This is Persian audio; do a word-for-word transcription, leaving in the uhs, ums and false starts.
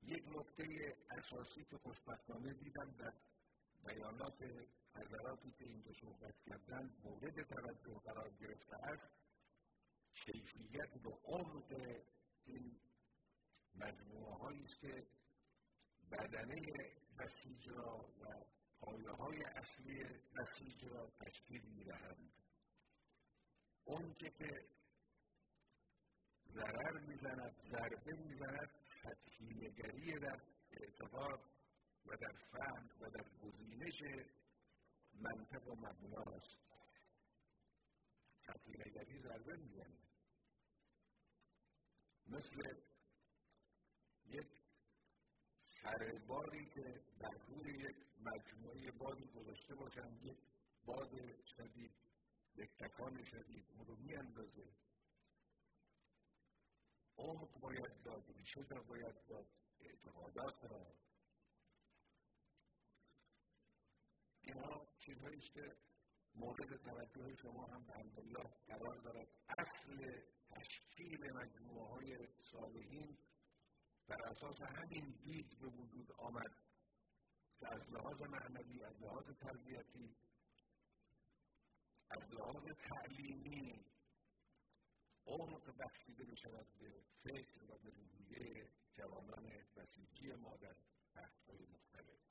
یک نکته اساسی که خوشبختانه دیدم در بیانات حضراتی که اینجا صحبت کردن مورد توجه قرار گرفته است، کیفیت و عمق این مجموعه هایی است که بدنه بسیج را و پایه های اصلی بسیج را تشکیل می‌دهند. اون چه که ضرر می‌زند، ضربه می‌زند، سطحی نگری در اعتقاد و در فهم و در گزینش منطق و مبناست. سطحی نگری ضربه می‌زند، مثل یک سرباری که بر روی یک مجموعه بادی گذاشته باشند، یک باد شدید، یک تکان شدید اون رو می‌اندازه. عمق باید داد، ریشه را باید داد، اعتقادات را. اینها چیزهایی است که مورد توجه شما هم الحمدلله قرار دارد. اصل تشکیل مجموعه های صالحین بر اساس همین دید به وجود آمد که از لحاظ معنوی، از لحاظ تربیتی، از لحاظ تعلیمی عمق بخشیده بشود به فکر و به روحیه جوانان بسیجی ما در بحث‌های مختلف.